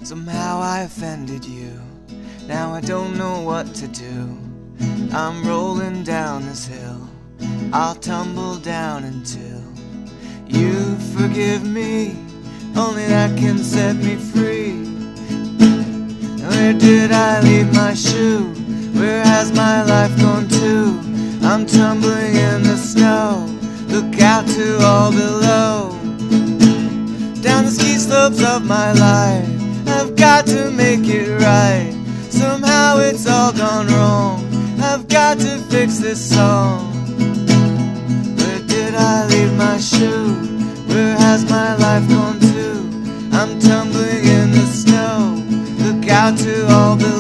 Somehow I offended you. Now I don't know what to do. I'm rolling down this hill. I'll tumble down until you forgive me. Only that can set me free. Where did I leave my shoe? Where has my life gone to? I'm tumbling in the snow. Look out to all below. Down the ski slopes of my life, I've got to make it right. Somehow it's all gone wrong. I've got to fix this song. Where did I leave my shoe? Where has my life gone to? I'm tumbling in the snow. Look out to all below.